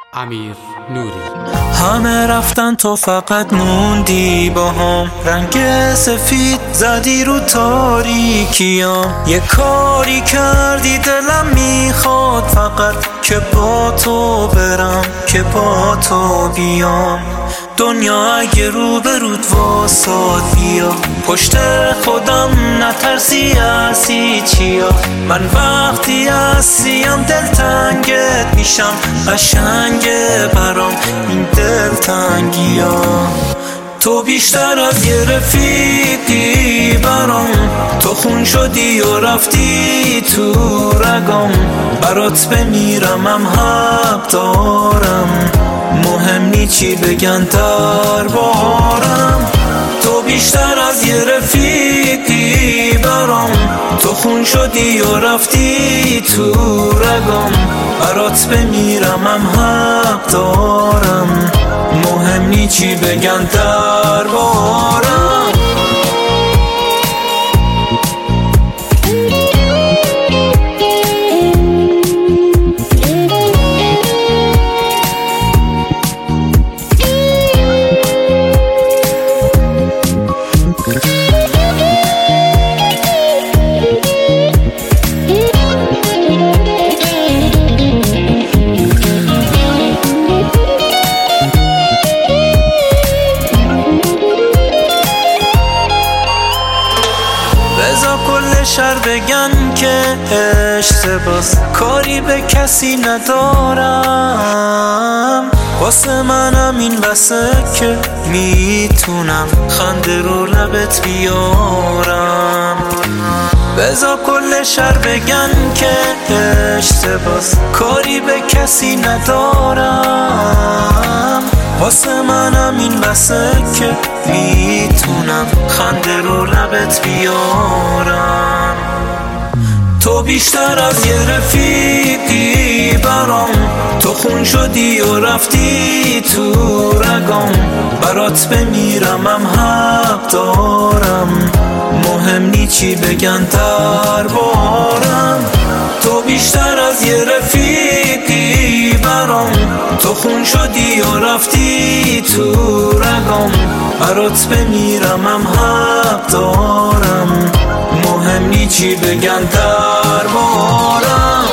امیر نوری. همه رفتن تو فقط موندی با هم، رنگ سفید زدی رو تاریکیام. یه کاری کردی دلم میخواد فقط که با تو برم، که با تو بیام. دنیا اگه رو به رود واساد بیا، پشت خودم نترسی از چیا. من وقتی هستیم دلتنگت میشم، قشنگه برام این دلتنگی ها. تو بیشتر از یه رفیقی برام، تو خون شدی و رفتی تو رگام. برات بمیرم هم حق دارم، مهم نی چی بگن دربارم. تو بیشتر از یه رفیقی برام، تو خون شدی و رفتی تو رگام. برات بمیرم هم حق دارم، مهم نی چی بگن دربارم. کل شهر بگن که اشتباس، کاری به کسی ندارم. واسه منم این بسه که میتونم خنده رو لبت بیارم. بذار کل شهر بگن که اشتباس، کاری به کسی ندارم. واسه منم این بسه که میتونم خنده رو لبت بیارم. تو بیشتر از یه رفیقی برام، تو خون شدی و رفتی تو رگام. برات بمیرم هم حق دارم، مهم نی چی بگن دربارم. تو بیشتر از یه رفیقی برام، تو خون شدی و رفتی تو رگام. برات بمیرم هم حق دارم، مهم نی چی بگن دربارم.